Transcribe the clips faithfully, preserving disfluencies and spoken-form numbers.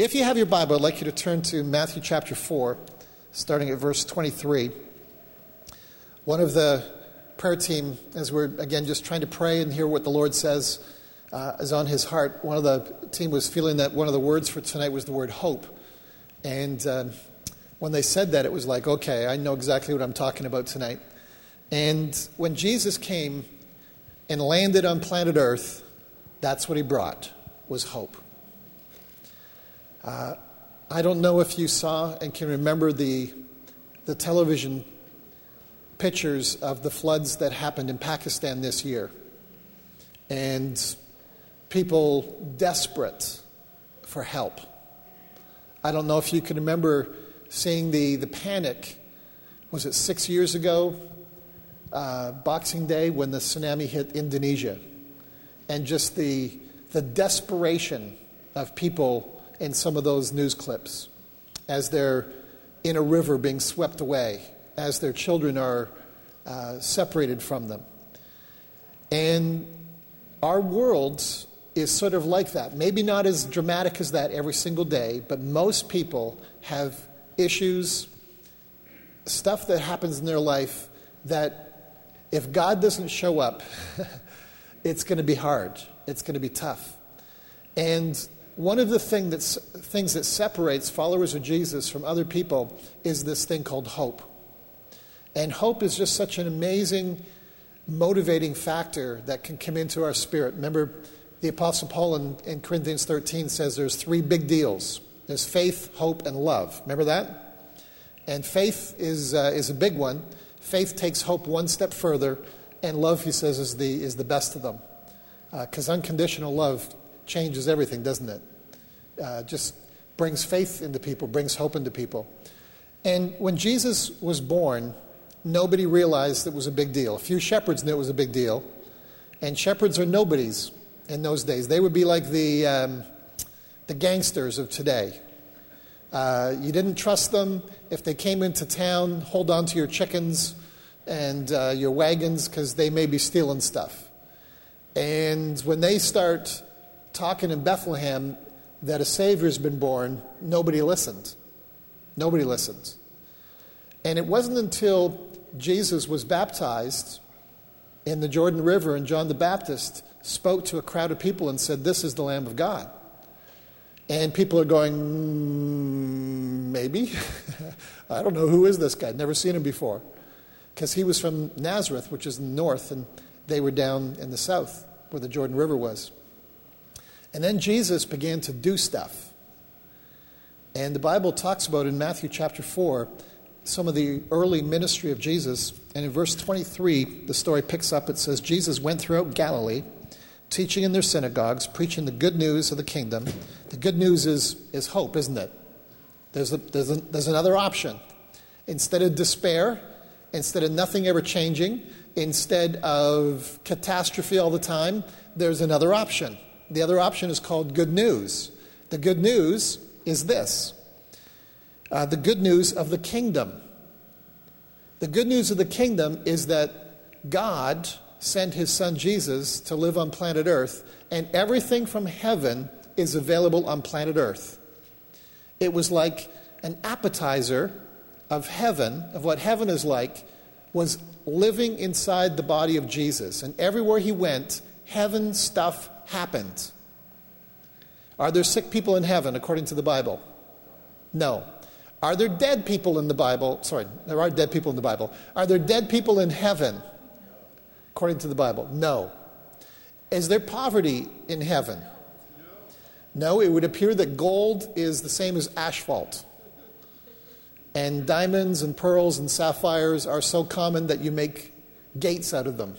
If you have your Bible, I'd like you to turn to Matthew chapter four, starting at verse twenty-three. One of the prayer team, as we're, again, just trying to pray and hear what the Lord says, uh, is on his heart. One of the team was feeling that one of the words for tonight was the word hope. And uh, when they said that, it was like, okay, I know exactly what I'm talking about tonight. And when Jesus came and landed on planet Earth, that's what he brought, was hope. Uh, I don't know if you saw and can remember the the television pictures of the floods that happened in Pakistan this year. And people desperate for help. I don't know if you can remember seeing the, the panic, was it six years ago, uh, Boxing Day, when the tsunami hit Indonesia. And just the the desperation of people in some of those news clips as they're in a river being swept away, as their children are uh, separated from them. And our world is sort of like that. Maybe not as dramatic as that every single day, but most people have issues, stuff that happens in their life that if God doesn't show up, it's going to be hard. It's going to be tough. And one of the thing that's, things that separates followers of Jesus from other people is this thing called hope. And hope is just such an amazing, motivating factor that can come into our spirit. Remember, the Apostle Paul in, in Corinthians thirteen says there's three big deals. There's faith, hope, and love. Remember that? And faith is uh, is a big one. Faith takes hope one step further, and love, he says, is the is the best of them. Because uh, unconditional love changes everything, doesn't it? Uh, just brings faith into people, brings hope into people. And when Jesus was born, nobody realized it was a big deal. A few shepherds knew it was a big deal. And shepherds are nobodies in those days. They would be like the um, the gangsters of today. Uh, you didn't trust them. If they came into town, hold on to your chickens and uh, your wagons because they may be stealing stuff. And when they start talking in Bethlehem that a Savior's been born, nobody listened. Nobody listened. And it wasn't until Jesus was baptized in the Jordan River and John the Baptist spoke to a crowd of people and said, "This is the Lamb of God." And people are going, mm, maybe. I don't know, who is this guy? Never seen him before. Because he was from Nazareth, which is in the north, and they were down in the south where the Jordan River was. And then Jesus began to do stuff. And the Bible talks about in Matthew chapter four some of the early ministry of Jesus. And in verse twenty-three, the story picks up. It says, Jesus went throughout Galilee, teaching in their synagogues, preaching the good news of the kingdom. The good news is, is hope, isn't it? There's, a, there's, a, there's another option. Instead of despair, instead of nothing ever changing, instead of catastrophe all the time, there's another option. The other option is called good news. The good news is this. Uh, the good news of the kingdom. The good news of the kingdom is that God sent his son Jesus to live on planet Earth, and everything from heaven is available on planet Earth. It was like an appetizer of heaven, of what heaven is like, was living inside the body of Jesus. And everywhere he went, heaven stuff happened. Are there sick people in heaven according to the Bible? No. Are there dead people in the Bible? Sorry, there are dead people in the Bible. Are there dead people in heaven according to the Bible? No. Is there poverty in heaven? No, it would appear that gold is the same as asphalt. And diamonds and pearls and sapphires are so common that you make gates out of them.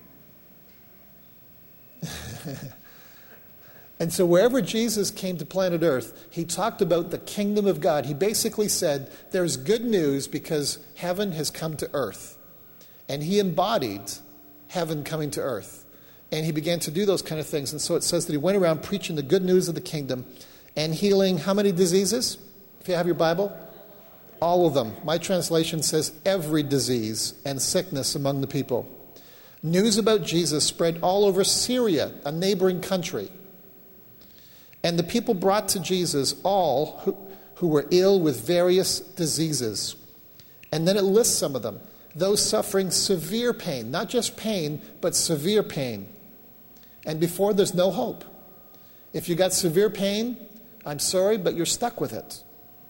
And so wherever Jesus came to planet Earth, he talked about the kingdom of God. He basically said there's good news because heaven has come to earth. And he embodied heaven coming to earth. And he began to do those kind of things. And so it says that he went around preaching the good news of the kingdom and healing how many diseases? If you have your Bible? All of them. My translation says every disease and sickness among the people. News about Jesus spread all over Syria, a neighboring country. And the people brought to Jesus all who, who were ill with various diseases. And then it lists some of them. Those suffering severe pain, not just pain, but severe pain. And before, there's no hope. If you got severe pain, I'm sorry, but you're stuck with it.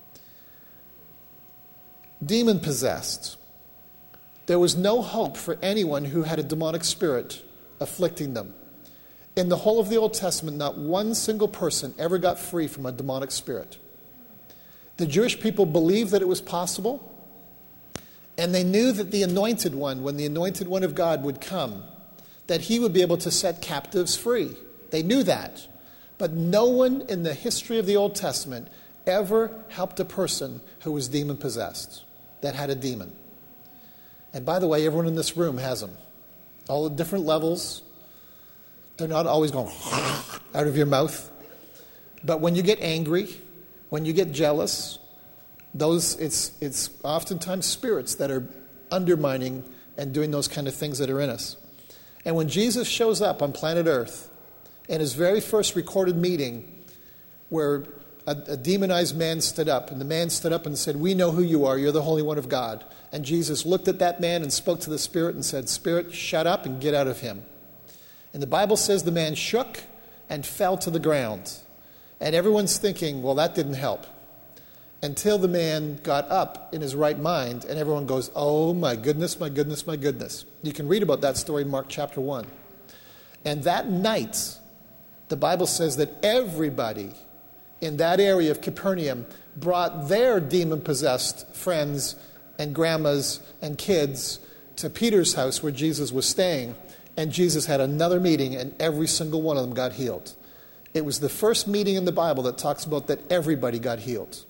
Demon-possessed. There was no hope for anyone who had a demonic spirit afflicting them. In the whole of the Old Testament, not one single person ever got free from a demonic spirit. The Jewish people believed that it was possible, and they knew that the Anointed One, when the Anointed One of God would come, that he would be able to set captives free. They knew that. But no one in the history of the Old Testament ever helped a person who was demon-possessed, that had a demon. And by the way, everyone in this room has them. All the different levels. They're not always going out of your mouth. But when you get angry, when you get jealous, those it's it's oftentimes spirits that are undermining and doing those kind of things that are in us. And when Jesus shows up on planet Earth, in his very first recorded meeting, where a, a demonized man stood up, and the man stood up and said, "We know who you are, you're the Holy One of God." And Jesus looked at that man and spoke to the spirit and said, "Spirit, shut up and get out of him." And the Bible says the man shook and fell to the ground. And everyone's thinking, well, that didn't help. Until the man got up in his right mind, and everyone goes, "Oh my goodness, my goodness, my goodness." You can read about that story in Mark chapter one. And that night, the Bible says that everybody in that area of Capernaum brought their demon-possessed friends and grandmas and kids to Peter's house where Jesus was staying. And Jesus had another meeting, and every single one of them got healed. It was the first meeting in the Bible that talks about that everybody got healed.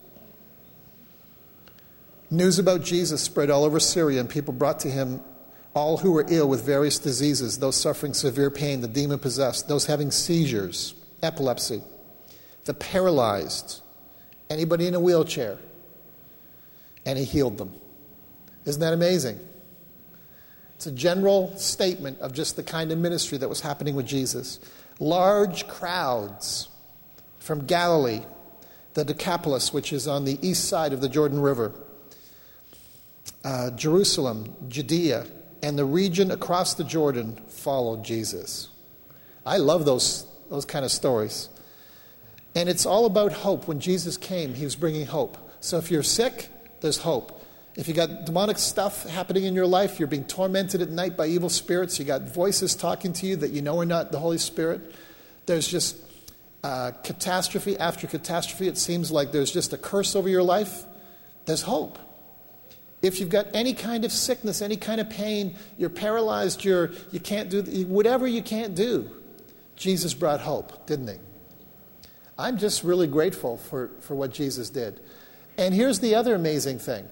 News about Jesus spread all over Syria, and people brought to him all who were ill with various diseases, those suffering severe pain, the demon-possessed, those having seizures, epilepsy, the paralyzed, anybody in a wheelchair, and he healed them. Isn't that amazing? It's a general statement of just the kind of ministry that was happening with Jesus. Large crowds from Galilee, the Decapolis, which is on the east side of the Jordan River, uh, Jerusalem, Judea, and the region across the Jordan followed Jesus. I love those, those kind of stories. And it's all about hope. When Jesus came, he was bringing hope. So if you're sick, there's hope. If you got demonic stuff happening in your life, you're being tormented at night by evil spirits, you got voices talking to you that you know are not the Holy Spirit, there's just uh, catastrophe after catastrophe. It seems like there's just a curse over your life. There's hope. If you've got any kind of sickness, any kind of pain, you're paralyzed, you're, you can't do, whatever you can't do, Jesus brought hope, didn't he? I'm just really grateful for, for what Jesus did. And here's the other amazing thing.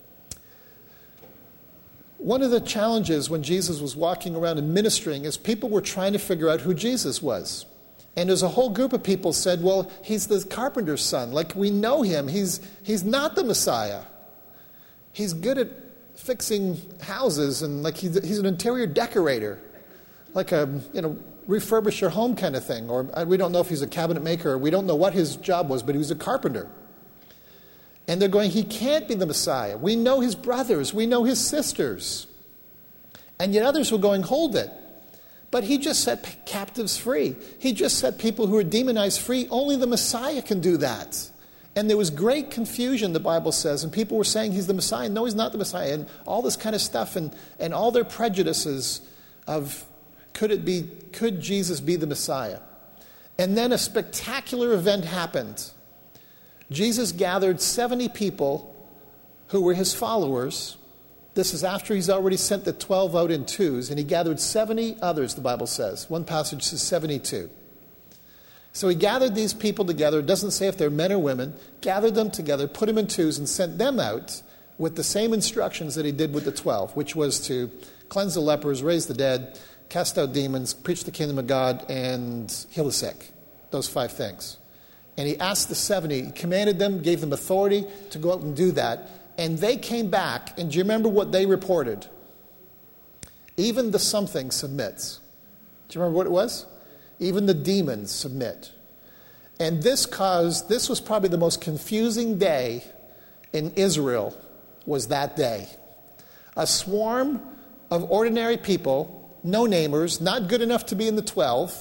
One of the challenges when Jesus was walking around and ministering is people were trying to figure out who Jesus was. And there's a whole group of people said, well, he's the carpenter's son. Like, we know him. He's, he's not the Messiah. He's good at fixing houses, and like he's, he's an interior decorator. Like a, you know, refurbish your home kind of thing. Or we don't know if he's a cabinet maker, or we don't know what his job was, but he was a carpenter. And they're going, he can't be the Messiah. We know his brothers. We know his sisters. And yet others were going, hold it. But he just set captives free. He just set people who are demonized free. Only the Messiah can do that. And there was great confusion, the Bible says, and people were saying he's the Messiah. No, he's not the Messiah. And all this kind of stuff, and, and all their prejudices of could it be, could Jesus be the Messiah? And then a spectacular event happened. Jesus gathered seventy people who were his followers. This is after he's already sent the twelve out in twos, and he gathered seventy others, the Bible says. One passage says seventy-two. So he gathered these people together. It doesn't say if they're men or women. Gathered them together, put them in twos, and sent them out with the same instructions that he did with the twelve, which was to cleanse the lepers, raise the dead, cast out demons, preach the kingdom of God, and heal the sick. Those five things. And he asked the seventy, he commanded them, gave them authority to go out and do that. And they came back, and do you remember what they reported? Even the something submits. Do you remember what it was? Even the demons submit. And this caused, this was probably the most confusing day in Israel, was that day. A swarm of ordinary people, no-namers, not good enough to be in the twelve,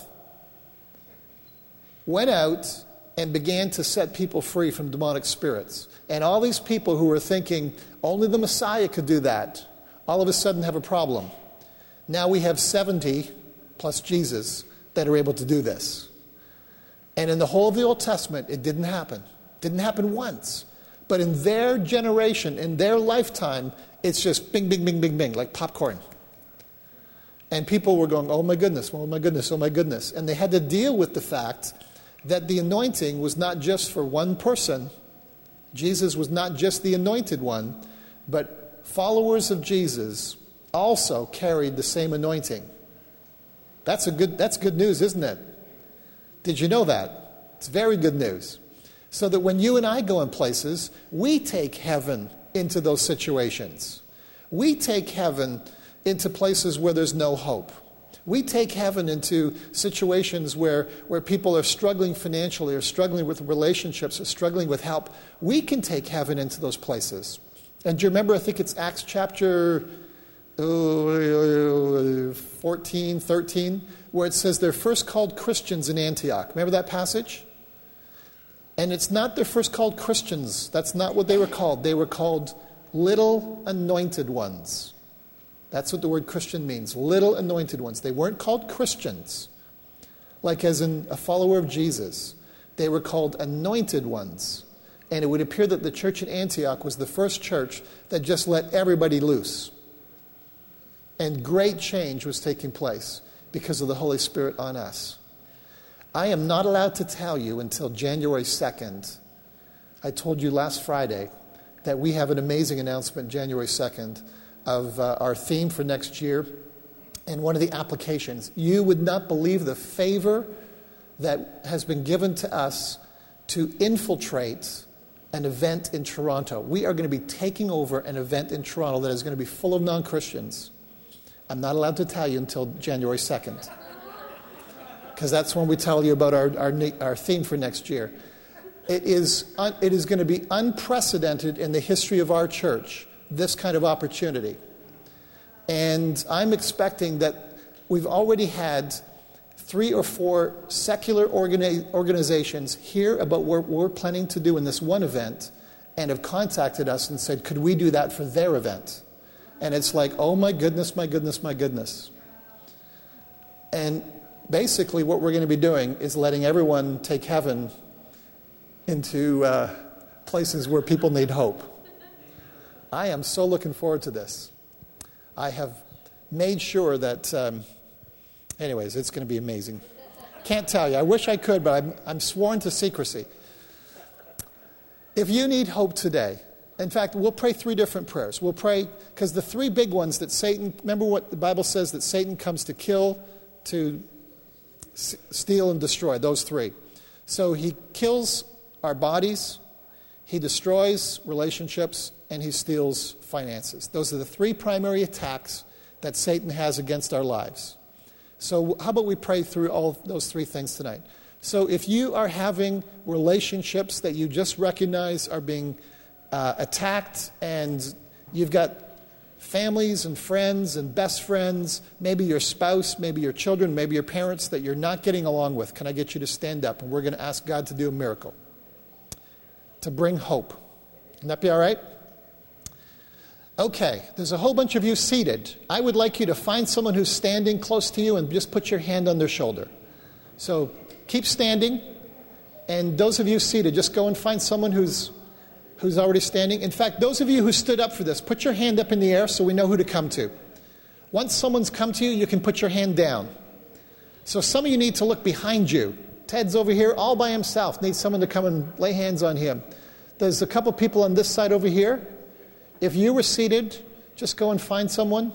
went out and began to set people free from demonic spirits. And all these people who were thinking only the Messiah could do that, all of a sudden have a problem. Now we have seventy, plus Jesus, that are able to do this. And in the whole of the Old Testament, it didn't happen. Didn't happen once. But in their generation, in their lifetime, it's just bing, bing, bing, bing, bing, like popcorn. And people were going, oh my goodness, oh my goodness, oh my goodness. And they had to deal with the fact that the anointing was not just for one person. Jesus was not just the anointed one, but followers of Jesus also carried the same anointing. That's a good, that's good news, isn't it? Did you know that? It's very good news. So that when you and I go in places, we take heaven into those situations. We take heaven into places where there's no hope. We take heaven into situations where, where people are struggling financially or struggling with relationships or struggling with help. We can take heaven into those places. And do you remember, I think it's Acts chapter uh, fourteen, thirteen, where it says they're first called Christians in Antioch. Remember that passage? And it's not they're first called Christians. That's not what they were called. They were called little anointed ones. That's what the word Christian means, little anointed ones. They weren't called Christians, like as in a follower of Jesus. They were called anointed ones. And it would appear that the church in Antioch was the first church that just let everybody loose. And great change was taking place because of the Holy Spirit on us. I am not allowed to tell you until January second. I told you last Friday that we have an amazing announcement January second of uh, our theme for next year. And one of the applications, you would not believe the favor that has been given to us to infiltrate an event in Toronto. We are going to be taking over an event in Toronto that is going to be full of non-Christians. I'm not allowed to tell you until January second. Because that's when we tell you about our, our, our theme for next year. It is, un, it is going to be unprecedented in the history of our church, this kind of opportunity. And I'm expecting that we've already had three or four secular organi- organizations hear about what we're planning to do in this one event and have contacted us and said, could we do that for their event? And it's like, oh my goodness, my goodness, my goodness. And basically what we're going to be doing is letting everyone take heaven into uh, places where people need hope. I am so looking forward to this. I have made sure that, um, anyways, it's going to be amazing. Can't tell you. I wish I could, but I'm, I'm sworn to secrecy. If you need hope today, in fact, we'll pray three different prayers. We'll pray, because the three big ones that Satan, remember what the Bible says, that Satan comes to kill, to s- steal, and destroy, those three. So he kills our bodies, he destroys relationships, and he steals finances. Those are the three primary attacks that Satan has against our lives. So how about we pray through all those three things tonight? So if you are having relationships that you just recognize are being uh, attacked, and you've got families and friends and best friends, maybe your spouse, maybe your children, maybe your parents that you're not getting along with, can I get you to stand up? And we're going to ask God to do a miracle, to bring hope. Can that be all right? Okay, there's a whole bunch of you seated. I would like you to find someone who's standing close to you and just put your hand on their shoulder. So keep standing. And those of you seated, just go and find someone who's who's already standing. In fact, those of you who stood up for this, put your hand up in the air so we know who to come to. Once someone's come to you, you can put your hand down. So some of you need to look behind you. Ted's over here all by himself. Needs someone to come and lay hands on him. There's a couple people on this side over here. If you were seated, just go and find someone.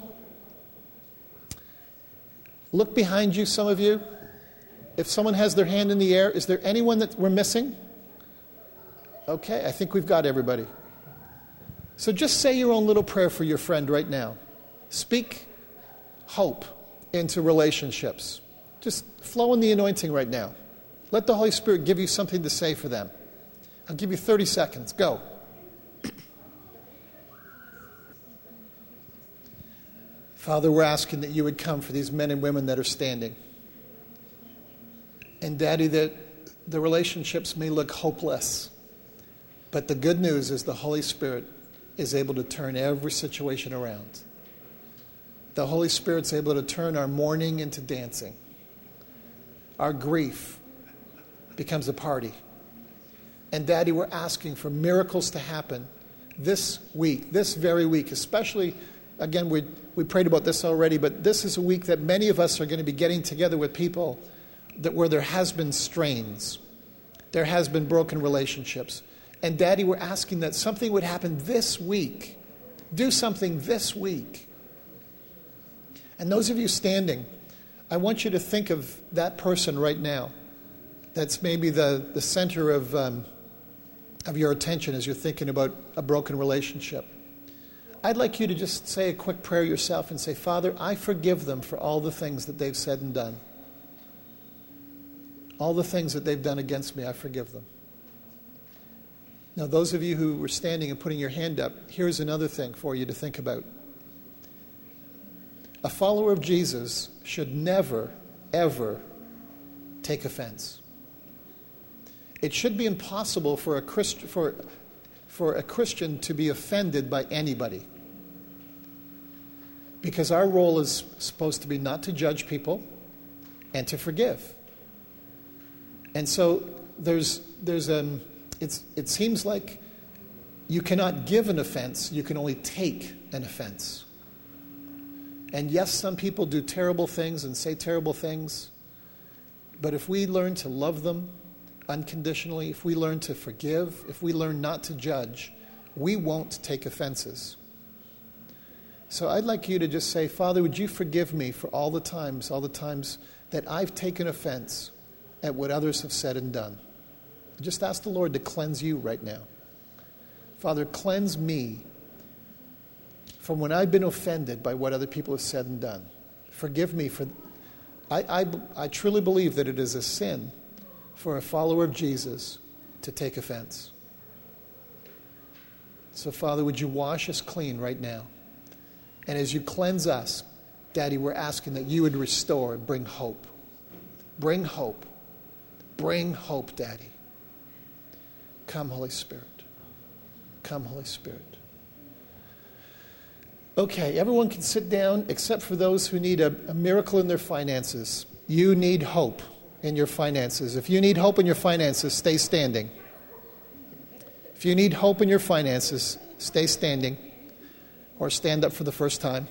Look behind you, some of you. If someone has their hand in the air, is there anyone that we're missing? Okay, I think we've got everybody. So just say your own little prayer for your friend right now. Speak hope into relationships. Just flow in the anointing right now. Let the Holy Spirit give you something to say for them. I'll give you thirty seconds. Go. Father, we're asking that you would come for these men and women that are standing. And Daddy, that the relationships may look hopeless, but the good news is the Holy Spirit is able to turn every situation around. The Holy Spirit's able to turn our mourning into dancing. Our grief becomes a party. And Daddy, we're asking for miracles to happen this week, this very week, especially, again, we, we prayed about this already, but this is a week that many of us are going to be getting together with people that where there has been strains, there has been broken relationships. And Daddy, we're asking that something would happen this week. Do something this week. And those of you standing, I want you to think of that person right now that's maybe the, the center of, um, of your attention as you're thinking about a broken relationship. I'd like you to just say a quick prayer yourself and say, Father, I forgive them for all the things that they've said and done. All the things that they've done against me, I forgive them. Now, those of you who were standing and putting your hand up, here's another thing for you to think about. A follower of Jesus should never, ever take offense. It should be impossible for a Christ, for, for a Christian to be offended by anybody. Because our role is supposed to be not to judge people and to forgive. And so there's there's um it's it seems like you cannot give an offense, you can only take an offense. And yes, some people do terrible things and say terrible things, but if we learn to love them unconditionally, if we learn to forgive, if we learn not to judge, we won't take offenses. So I'd like you to just say, Father, would you forgive me for all the times, all the times that I've taken offense at what others have said and done. Just ask the Lord to cleanse you right now. Father, cleanse me from when I've been offended by what other people have said and done. Forgive me for... I, I, I truly believe that it is a sin for a follower of Jesus to take offense. So, Father, would you wash us clean right now? And as you cleanse us, Daddy, we're asking that you would restore and bring hope. Bring hope. Bring hope, Daddy. Come, Holy Spirit. Come, Holy Spirit. Okay, everyone can sit down except for those who need a, a miracle in their finances. You need hope in your finances. If you need hope in your finances, stay standing. If you need hope in your finances, stay standing or stand up for the first time.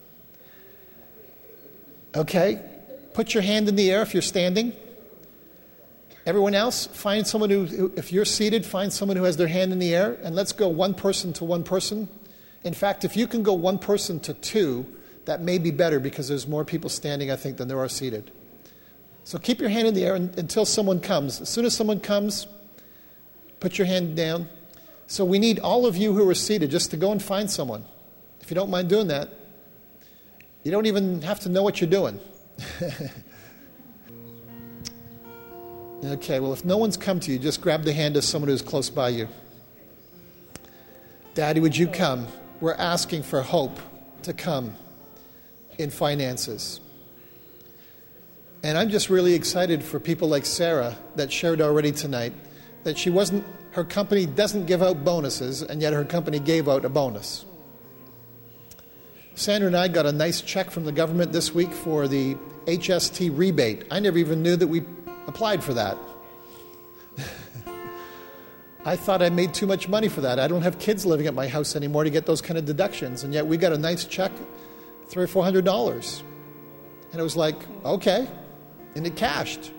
Okay, put your hand in the air if you're standing. Everyone else, find someone who, who, if you're seated, find someone who has their hand in the air, and let's go one person to one person. In fact, if you can go one person to two, that may be better because there's more people standing, I think, than there are seated. So keep your hand in the air until someone comes. As soon as someone comes, put your hand down. So we need all of you who are seated just to go and find someone. If you don't mind doing that, you don't even have to know what you're doing. Okay, well, if no one's come to you, just grab the hand of someone who's close by you. Daddy, would you come? We're asking for hope to come in finances. And I'm just really excited for people like Sarah that shared already tonight that she wasn't, her company doesn't give out bonuses, and yet her company gave out a bonus. Sandra and I got a nice check from the government this week for the H S T rebate. I never even knew that we applied for that. I thought I made too much money for that. I don't have kids living at my house anymore to get those kind of deductions, and yet we got a nice check, three or four hundred dollars, and it was like, okay, and it cashed.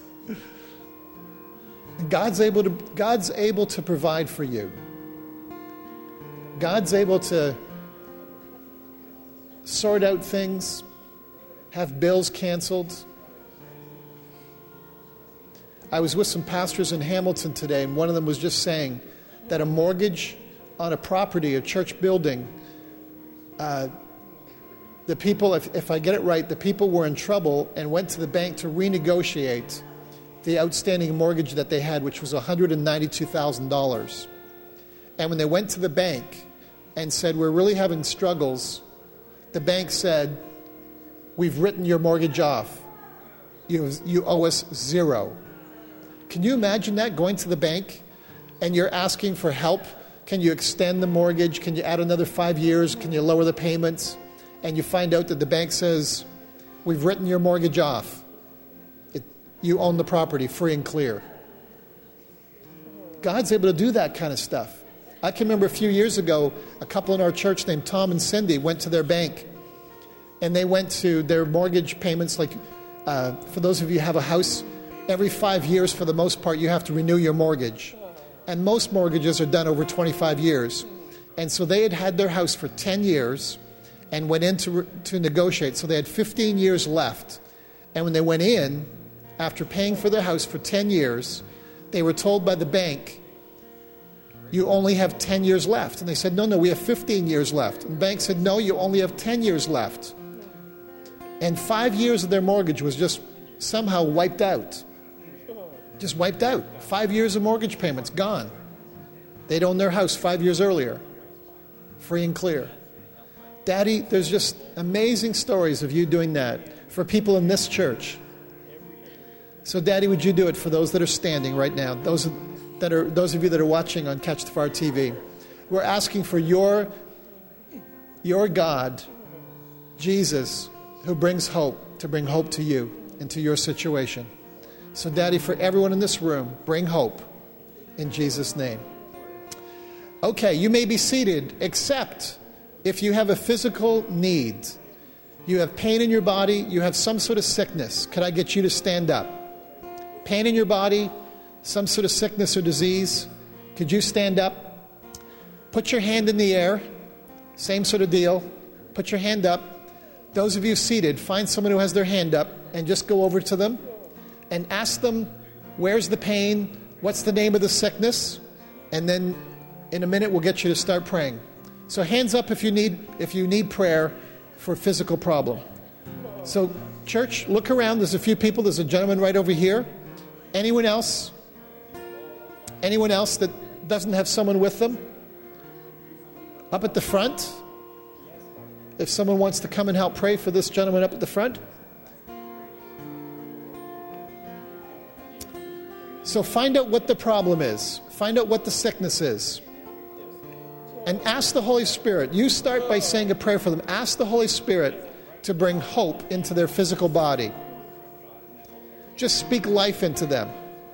And God's able to God's able to provide for you. God's able to sort out things, have bills canceled. I was with some pastors in Hamilton today, and one of them was just saying that a mortgage on a property, a church building, uh, the people, if, if I get it right, the people were in trouble and went to the bank to renegotiate, the outstanding mortgage that they had, which was one hundred ninety-two thousand dollars. And when they went to the bank and said, we're really having struggles, the bank said, we've written your mortgage off. You, you owe us zero. Can you imagine that, going to the bank and you're asking for help? Can you extend the mortgage? Can you add another five years? Can you lower the payments? And you find out that the bank says, we've written your mortgage off. It, you own the property free and clear. God's able to do that kind of stuff. I can remember a few years ago, a couple in our church named Tom and Cindy went to their bank. And they went to their mortgage payments, like uh, for those of you who have a house, every five years for the most part, you have to renew your mortgage. And most mortgages are done over twenty-five years. And so they had had their house for ten years and went in to, to negotiate. So they had fifteen years left. And when they went in, after paying for their house for ten years, they were told by the bank, you only have ten years left. And they said, no, no, we have fifteen years left. And the bank said, no, you only have ten years left. And five years of their mortgage was just somehow wiped out. Just wiped out. Five years of mortgage payments, gone. They'd owned their house five years earlier. Free and clear. Daddy, there's just amazing stories of you doing that for people in this church. So, Daddy, would you do it for those that are standing right now, those that are those of you that are watching on Catch the Fire T V? We're asking for your, your God, Jesus, who brings hope, to bring hope to you and to your situation. So, Daddy, for everyone in this room, bring hope in Jesus' name. Okay, you may be seated, except if you have a physical need. You have pain in your body, you have some sort of sickness. Could I get you to stand up? Pain in your body, some sort of sickness or disease. Could you stand up? Put your hand in the air. Same sort of deal. Put your hand up. Those of you seated, find someone who has their hand up and just go over to them and ask them, where's the pain? What's the name of the sickness? And then in a minute, we'll get you to start praying. So hands up if you need if you need prayer for a physical problem. So, church, look around. There's a few people. There's a gentleman right over here. Anyone else? Anyone else that doesn't have someone with them? Up at the front? If someone wants to come and help pray for this gentleman up at the front. So find out what the problem is. Find out what the sickness is. And ask the Holy Spirit. You start by saying a prayer for them. Ask the Holy Spirit to bring hope into their physical body. Just speak life into them.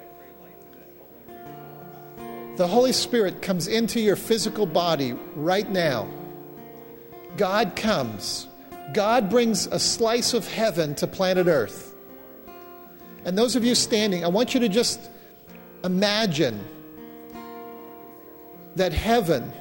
The Holy Spirit comes into your physical body right now. God comes. God brings a slice of heaven to planet Earth. And those of you standing, I want you to just imagine that heaven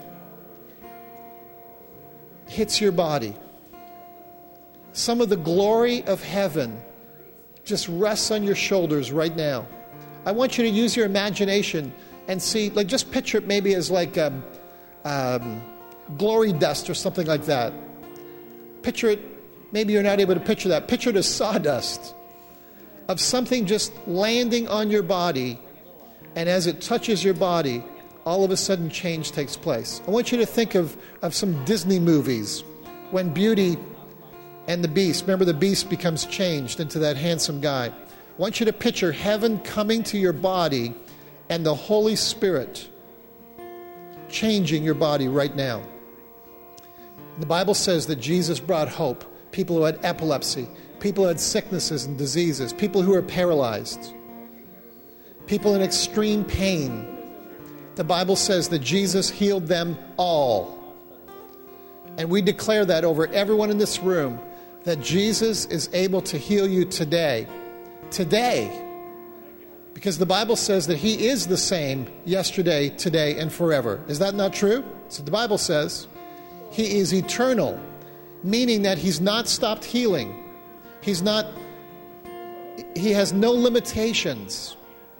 hits your body. Some of the glory of heaven just rests on your shoulders right now. I want you to use your imagination and see, like, just picture it maybe as like um, um, glory dust or something like that. Picture it, maybe you're not able to picture that. Picture it as sawdust of something just landing on your body, and as it touches your body, all of a sudden change takes place. I want you to think of, of some Disney movies when Beauty and the Beast, remember the Beast becomes changed into that handsome guy. I want you to picture heaven coming to your body and the Holy Spirit changing your body right now. The Bible says that Jesus brought hope. People who had epilepsy, people who had sicknesses and diseases, people who were paralyzed, people in extreme pain. The Bible says that Jesus healed them all. And we declare that over everyone in this room, that Jesus is able to heal you today. Today. Because the Bible says that He is the same yesterday, today, and forever. Is that not true? So the Bible says He is eternal, meaning that He's not stopped healing. He's not, He has no limitations.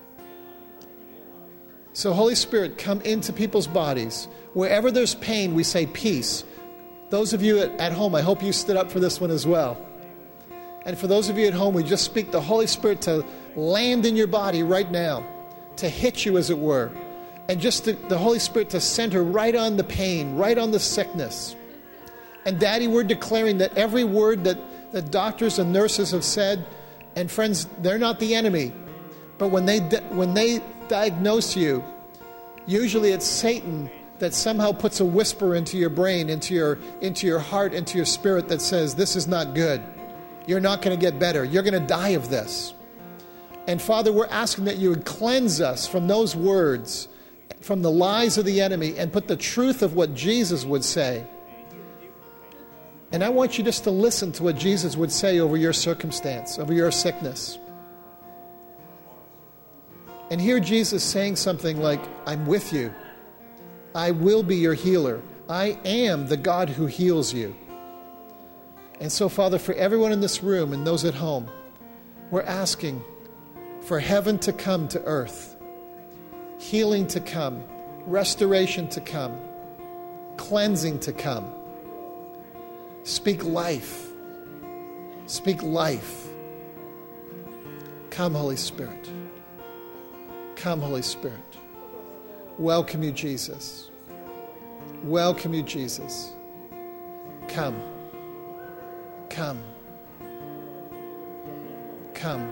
So Holy Spirit, come into people's bodies. Wherever there's pain, we say peace. Those of you at home, I hope you stood up for this one as well. And for those of you at home, we just speak the Holy Spirit to land in your body right now, to hit you as it were. And just to, the Holy Spirit to center right on the pain, right on the sickness. And Daddy, we're declaring that every word that, that doctors and nurses have said, and friends, they're not the enemy. But when they when they diagnose you, usually it's Satan that somehow puts a whisper into your brain, into your into your heart, into your spirit that says, this is not good. You're not going to get better. You're going to die of this. And Father, we're asking that you would cleanse us from those words, from the lies of the enemy, and put the truth of what Jesus would say. And I want you just to listen to what Jesus would say over your circumstance, over your sickness. And hear Jesus saying something like, I'm with you. I will be your healer. I am the God who heals you. And so, Father, for everyone in this room and those at home, we're asking for heaven to come to earth, healing to come, restoration to come, cleansing to come. Speak life. Speak life. Come, Holy Spirit. Come, Holy Spirit. Welcome you, Jesus. Welcome you, Jesus. Come. Come. Come.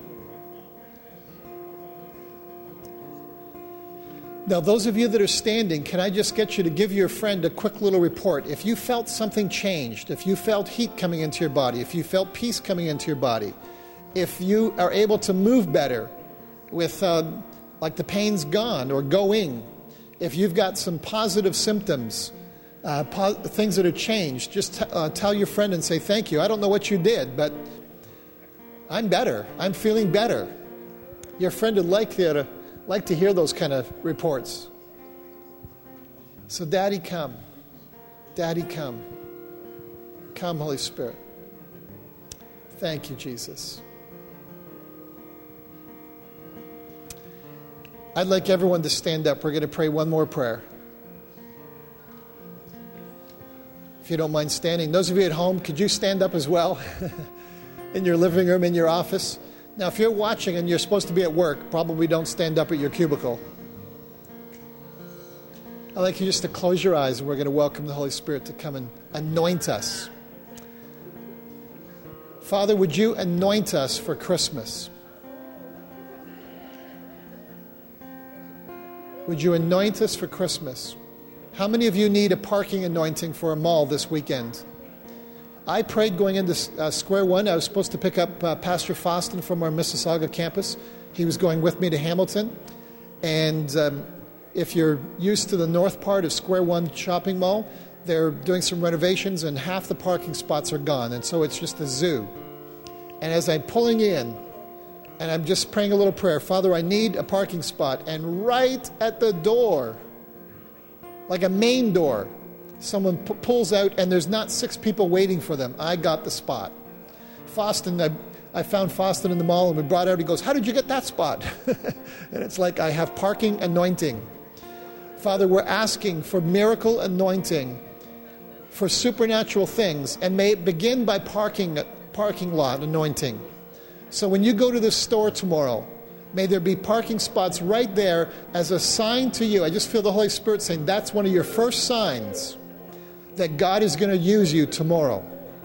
Now, those of you that are standing, can I just get you to give your friend a quick little report? If you felt something changed, if you felt heat coming into your body, if you felt peace coming into your body, if you are able to move better with, uh, like the pain's gone or going, if you've got some positive symptoms, uh, po- things that have changed, just t- uh, tell your friend and say, thank you. I don't know what you did, but I'm better. I'm feeling better. Your friend would like to, like to hear those kind of reports. So Daddy, come. Daddy, come. Come, Holy Spirit. Thank you, Jesus. I'd like everyone to stand up. We're going to pray one more prayer. If you don't mind standing. Those of you at home, could you stand up as well? In your living room, in your office. Now, if you're watching and you're supposed to be at work, probably don't stand up at your cubicle. I'd like you just to close your eyes, and we're going to welcome the Holy Spirit to come and anoint us. Father, would you anoint us for Christmas? Would you anoint us for Christmas? How many of you need a parking anointing for a mall this weekend? I prayed going into uh, Square One. I was supposed to pick up uh, Pastor Foston from our Mississauga campus. He was going with me to Hamilton. And um, if you're used to the north part of Square One shopping mall, they're doing some renovations and half the parking spots are gone. And so it's just a zoo. And as I'm pulling in, and I'm just praying a little prayer, Father, I need a parking spot. And right at the door, like a main door, someone p- pulls out and there's not six people waiting for them. I got the spot. Foston, I, I found Foston in the mall and we brought out, he goes, how did you get that spot? And it's like, I have parking anointing. Father, we're asking for miracle anointing for supernatural things, and may it begin by parking, parking lot anointing. So when you go to the store tomorrow, may there be parking spots right there as a sign to you. I just feel the Holy Spirit saying that's one of your first signs that God is going to use you tomorrow.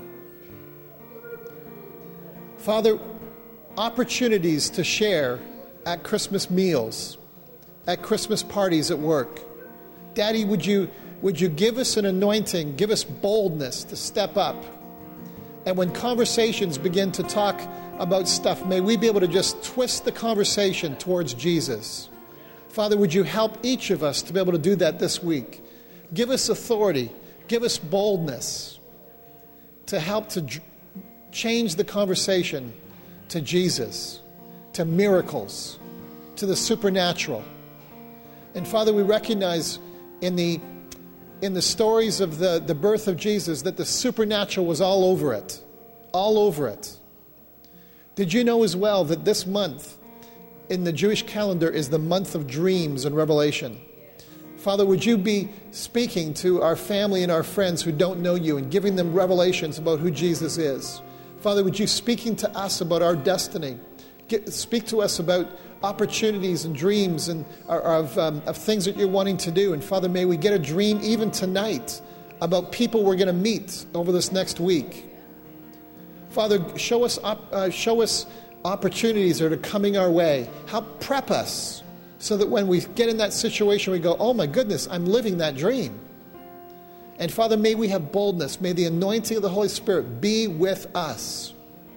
Father, opportunities to share at Christmas meals, at Christmas parties at work. Daddy, would you, would you give us an anointing, give us boldness to step up? And when conversations begin to talk about stuff, may we be able to just twist the conversation towards Jesus. Father, would you help each of us to be able to do that this week? Give us authority. Give us boldness to help to dr- change the conversation to Jesus, to miracles, to the supernatural. And Father, we recognize in the in the stories of the, the birth of Jesus that the supernatural was all over it. All over it. Did you know as well that this month in the Jewish calendar is the month of dreams and revelation? Father, would you be speaking to our family and our friends who don't know you and giving them revelations about who Jesus is? Father, would you speaking to us about our destiny Get, speak to us about opportunities and dreams and or, of, um, of things that you're wanting to do. And Father, may we get a dream even tonight about people we're going to meet over this next week. Father, show us op- uh, show us opportunities that are coming our way. Help prep us so that when we get in that situation, we go, oh my goodness, I'm living that dream. And Father, may we have boldness. May the anointing of the Holy Spirit be with us.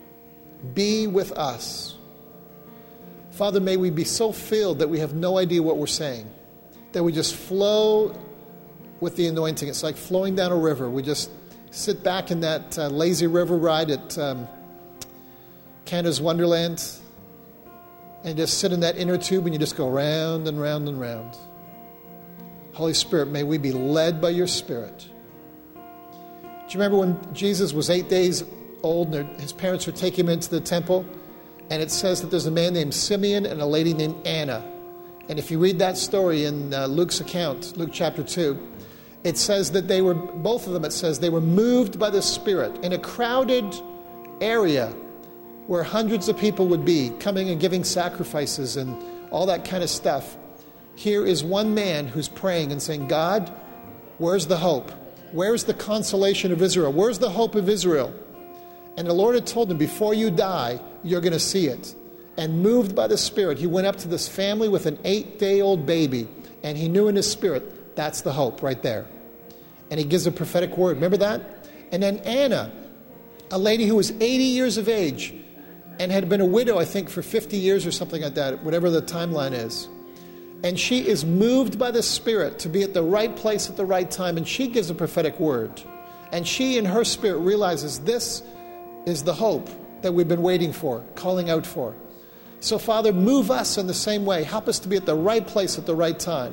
Be with us. Father, may we be so filled that we have no idea what we're saying, that we just flow with the anointing. It's like flowing down a river. We just sit back in that uh, lazy river ride at um, Canada's Wonderland and just sit in that inner tube and you just go round and round and round. Holy Spirit, may we be led by your Spirit. Do you remember when Jesus was eight days old and his parents would take him into the temple? And it says that there's a man named Simeon and a lady named Anna. And if you read that story in uh, Luke's account, Luke chapter two, it says that they were, both of them, it says they were moved by the Spirit in a crowded area where hundreds of people would be coming and giving sacrifices and all that kind of stuff. Here is one man who's praying and saying, God, where's the hope? Where's the consolation of Israel? Where's the hope of Israel? And the Lord had told him, before you die, you're going to see it. And moved by the Spirit, he went up to this family with an eight-day-old baby, and he knew in his spirit, that's the hope right there. And he gives a prophetic word. Remember that? And then Anna, a lady who was eighty years of age and had been a widow, I think, for fifty years or something like that, whatever the timeline is. And she is moved by the Spirit to be at the right place at the right time, and she gives a prophetic word. And she, in her spirit, realizes this is the hope that we've been waiting for, calling out for. So, Father, move us in the same way. Help us to be at the right place at the right time.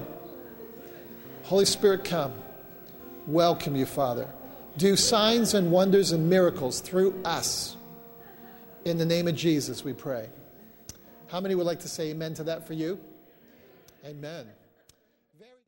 Holy Spirit, come. Welcome you, Father. Do signs and wonders and miracles through us. In the name of Jesus, we pray. How many would like to say amen to that for you? Amen.